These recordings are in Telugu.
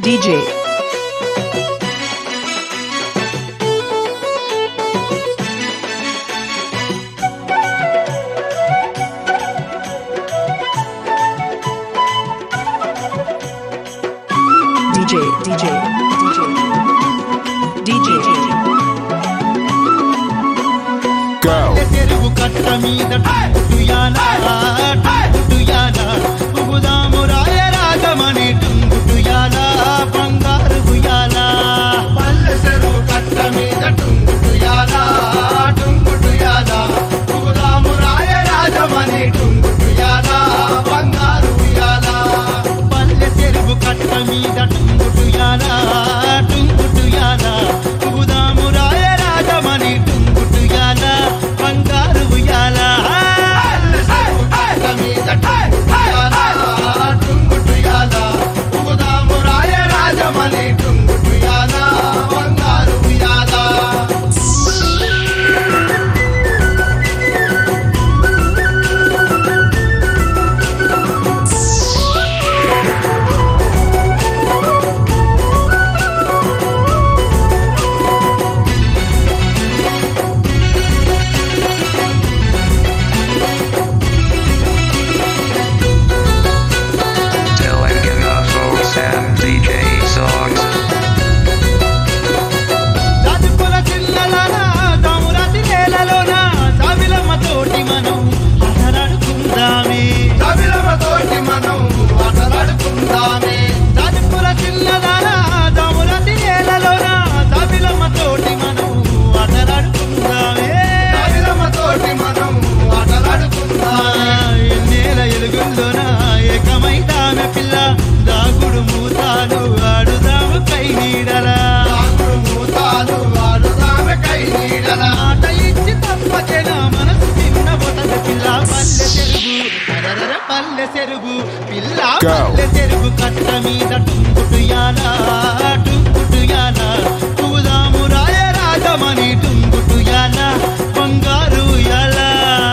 DJ తెరుగు కట్ట మీద టుంగుటుయాలా టుంగుటుయాలా ఉగుదాము రాయ రాగమని టుంగుటుయాలా బంగారు గుయాలా పల్లె తెరుగు కట్ట మీద టుంగుటుయాలా టుంగుటుయాలా ఉగుదాము రాయ రాగమని టుంగుటుయాలా బంగారు గుయాలా పల్లె తెరుగు కట్ట మీద టుంగుటుయాలా టుంగుటుయాలా ఉగుదాము రాయ రాగమని టుంగుటుయాలా బంగారు ఉయ్యాలా టుంగుటుయాలా ఉగుదాము రాయ రాజమని టుంగుటుయాలా బంగారు ఉయ్యాలా పల్లె చెరుగు పిల్ల పల్లె చెరుగు కట్ట మీద టుంగుటుయాలా టుంగుటుయాలా ఉగుదాము రాయ రాజమని టుంగుటుయాలా బంగారు ఉయ్యాలా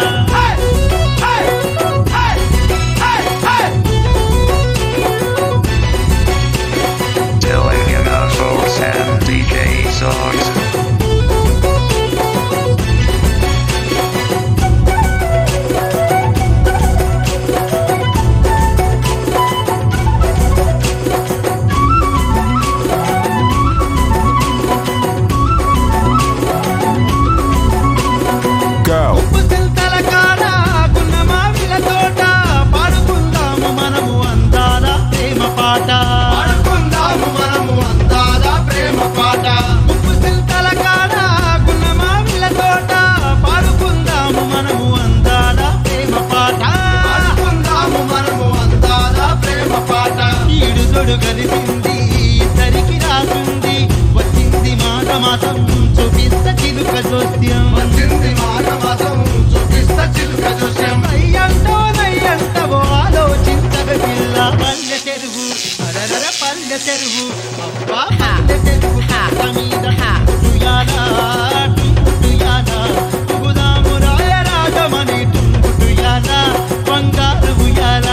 కలిసింది ఇద్దరికి రాకుంది వచ్చింది మాట మాసం చూపిస్తా చిలుక జోస్యం వచ్చింది మాట మాసం చూపిస్తా చిలుక జోస్యం నయ్యంటవో ఆలోచించగ పిల్ల పల్లె చెరువు అరర పల్లె చెరువు అబ్బా పల్లె చెరువు కట్ట మీద టుంగుటుయాలా టుంగుటుయాలా ఉగుదాము రాయ రాగమని టుంగుటుయాలా బంగారు ఉయ్యాలా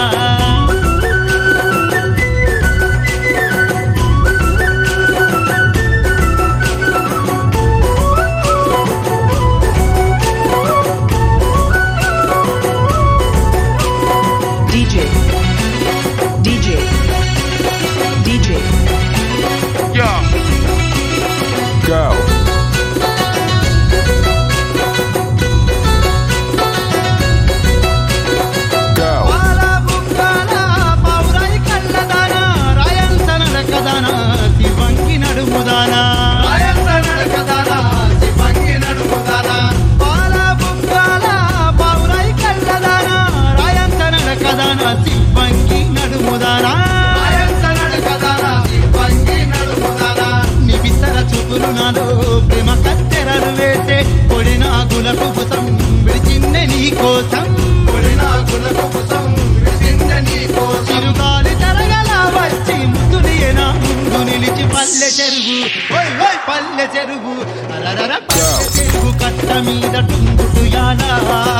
ప్రేమ కత్తెరలు వేసే పొడినాగులకు పుసం విడిచిందే నీ కోసం పొడినాగులకు పుసం విడిచిందే నీ కోసం చిరుగాలి తరగల వచ్చి ముద్దులియనా ముందు నిలిచి పల్లె చెరువు పల్లె చెరువు అరర పల్లె చెరువు కట్ట మీద టుంగుటుయాలా